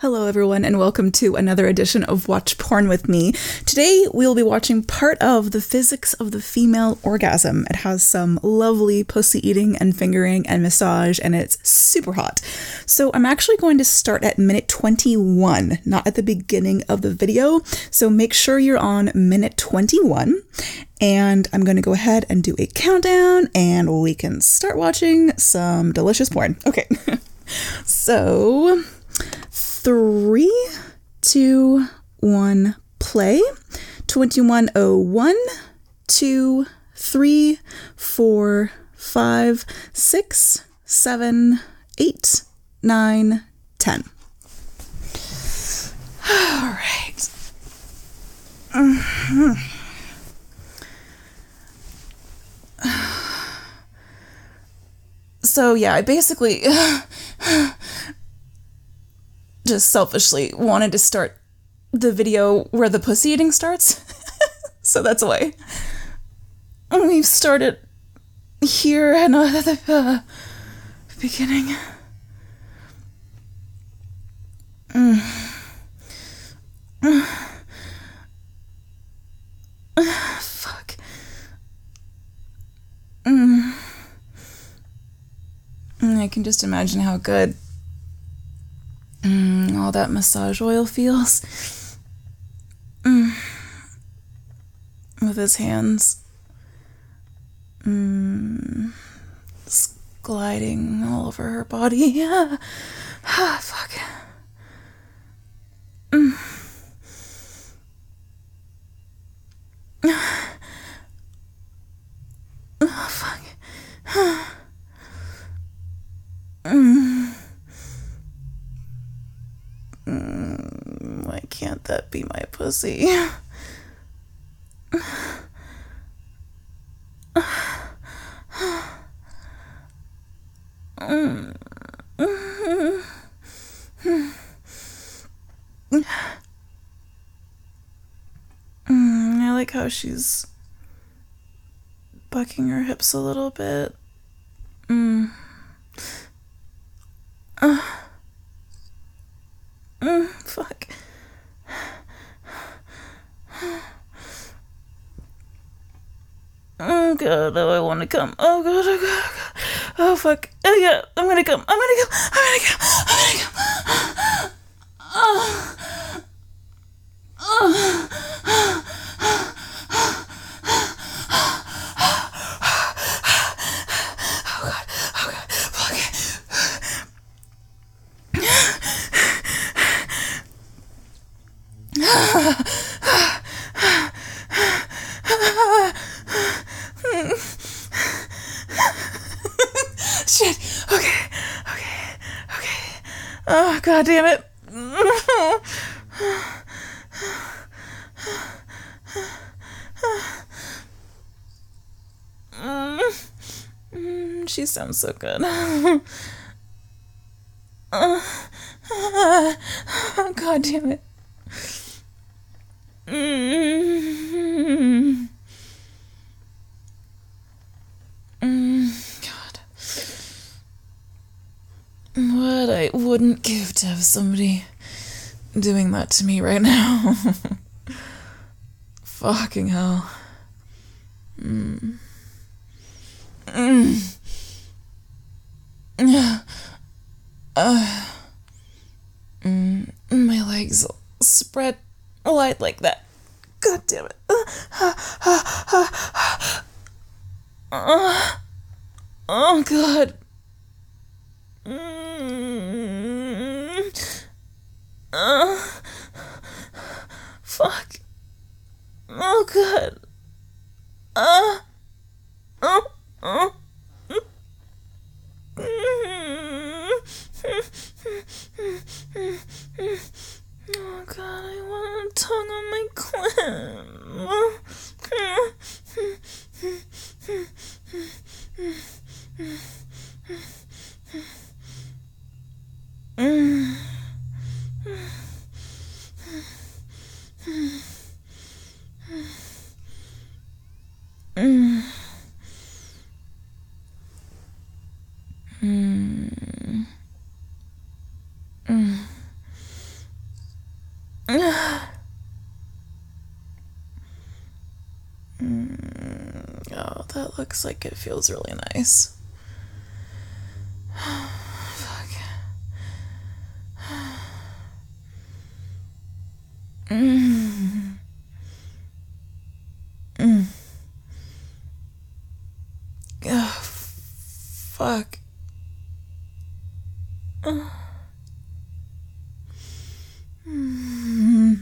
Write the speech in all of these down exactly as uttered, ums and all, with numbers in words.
Hello everyone and welcome to another edition of Watch Porn With Me. Today we'll be watching part of The Physics of the Female Orgasm. It has some lovely pussy eating and fingering and massage and it's super hot. So I'm actually going to start at minute twenty-one, not at the beginning of the video. So make sure you're on minute twenty-one and I'm going to go ahead and do a countdown and we can start watching some delicious porn. Okay, so three, two, one, play. twenty-one oh one, two, three, four, five, six, seven, eight, nine, ten. All right. Mm-hmm. So yeah, I basically just selfishly wanted to start the video where the pussy eating starts. So that's why we've started here and uh, the uh, beginning. Mm. Mm. Uh, fuck. Mm. I can just imagine how good Mm, all that massage oil feels. Mm. With his hands. Mm. Just gliding all over her body. Yeah. Ah, fuck. Mm. Oh, fuck. Mm. Mm, why can't that be my pussy? Mm, I like how she's bucking her hips a little bit. Mm. Uh. Mm, fuck. Oh god, oh I want to come. Oh god, oh god, oh god. Oh fuck. Oh yeah, I'm gonna come. I'm gonna come. I'm gonna come. I'm gonna come. Oh. Oh. Shit. Okay. Okay. Okay. Oh, god damn it. Mm, she sounds so good. Oh, god damn it. Mm. Mm, God. What I wouldn't give to have somebody doing that to me right now. Fucking hell. Mm. Mm. Uh. Mm. My legs spread wide like that. God damn it. Uh. Uh. Oh god. Mm. Uh. Fuck. Oh god. Uh. Oh. Oh. Oh god, I want a tongue on my clit. Mm. that looks like it feels really nice. Fuck. Mm. Mm. Ugh, fuck. Uh. Mm.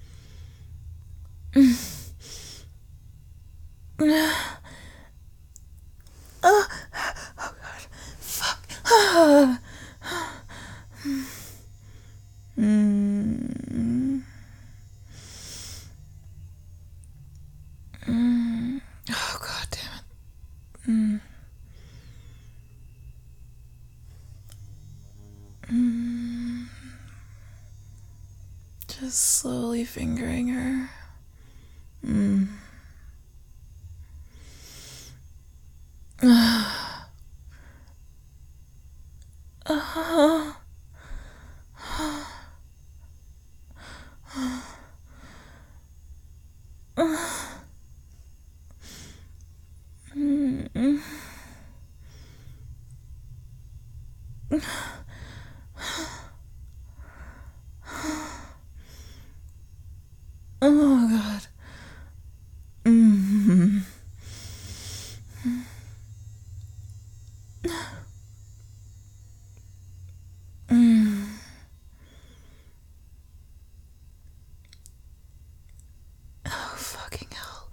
Mm. Uh. Oh god. Fuck. Mm. Mm. Oh god damn it. Mm. Mm. Just slowly fingering her. Mm. Uh. Uh. Mm. Oh god. Mm. Mm. Oh fucking hell.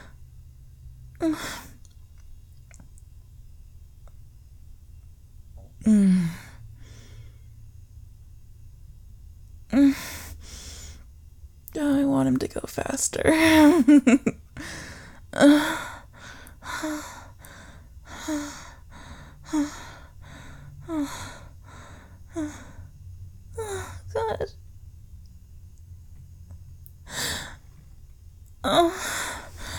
Mm. Mm. Oh, I want him to go faster. uh. Oh, God. Oh.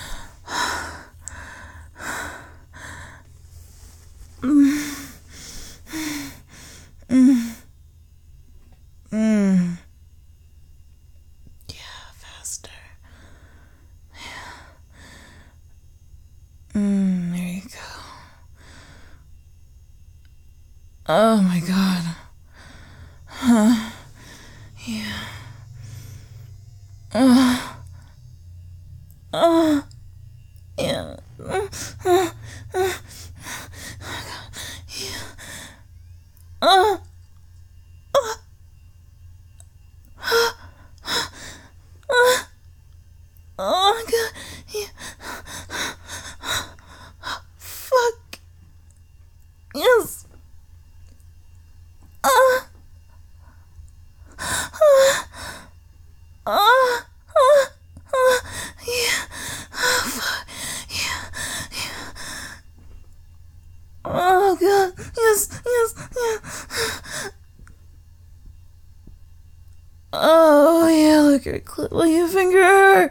Mm. Mm. Mm. Yeah, faster. Yeah. Mm, there you go. Oh my god. Huh. Yeah. Uh. Uh. Yeah. Uh. Uh. Uh. Yeah. Uh. Uh. Uh. Oh my god. Yeah. Fuck. Yes. Uh. Uh. Uh. Uh. Uh. Yeah. Oh, fuck. Yeah. Yeah. Oh god. Yes. Yes. Yeah. Oh yeah. Look at Clitly, your finger.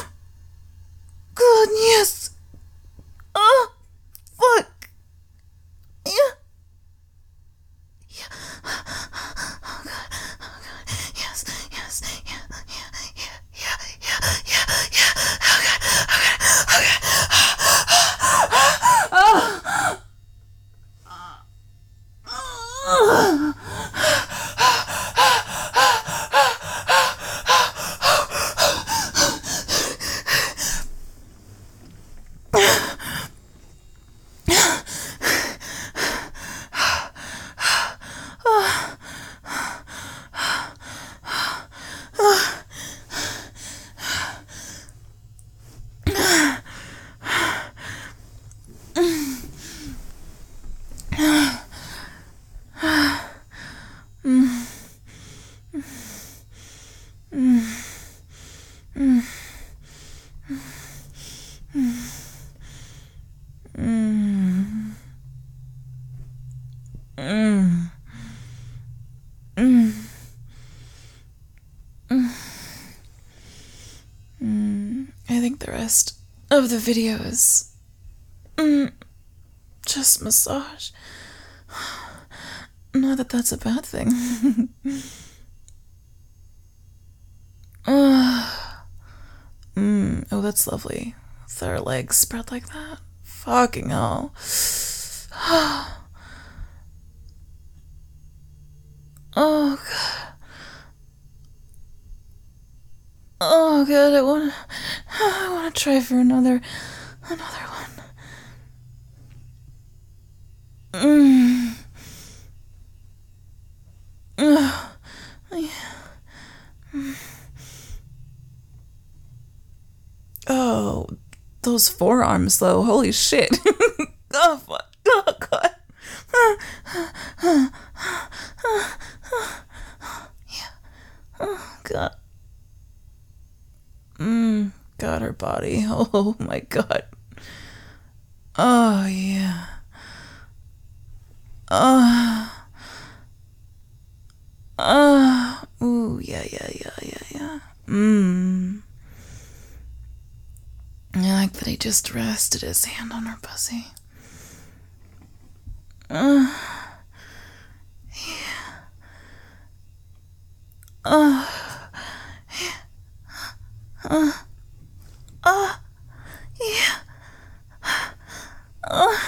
God. Yes. Oh. Fuck. Yeah. Yeah. Oh god. Oh god. Yes. Yes. Yeah. Yeah. Yeah. Yeah. Yeah. Yeah. Yeah. Oh god. Oh god. Oh god. Oh. Oh. Mm. Mm. Mm. Mm. I think the rest of the video is mm, just massage. Not that that's a bad thing. uh, mm. Oh, that's lovely. With our legs spread like that. Fucking hell. Oh god. Oh god, I wanna I wanna try for another another one. Mm. Oh, yeah. Oh, those forearms though, holy shit. Oh fuck. Oh god. Yeah. Oh god. Mmm. God, her body. Oh my god. Oh yeah. Uh. Uh. Ooh, yeah, yeah, yeah, yeah, yeah. Mmm. I like that he just rested his hand on her pussy. Uh. Yeah. Uh. Uh. Uh. Yeah. Uh.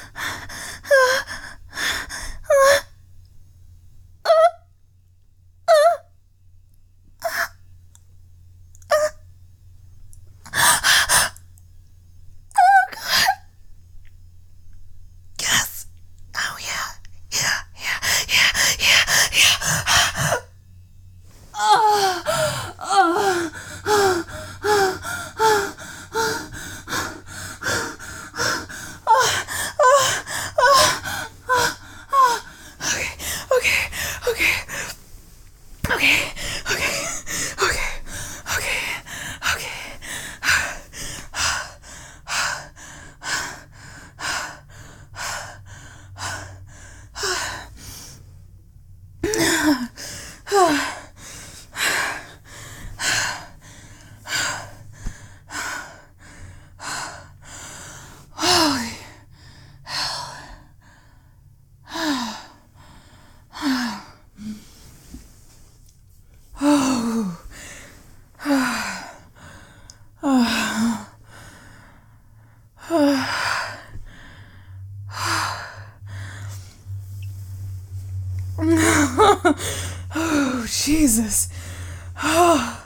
Oh, Jesus. Oh.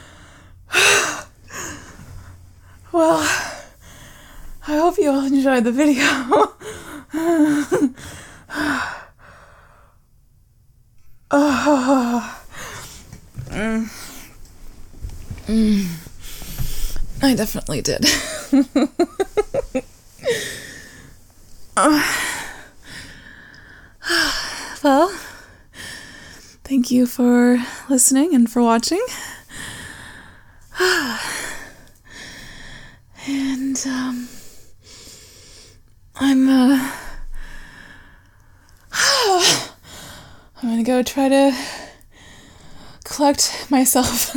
Well, I hope you all enjoyed the video. Oh. Mm. Mm. I definitely did. uh. Well, thank you for listening and for watching. And, um, I'm, uh, I'm gonna go try to collect myself.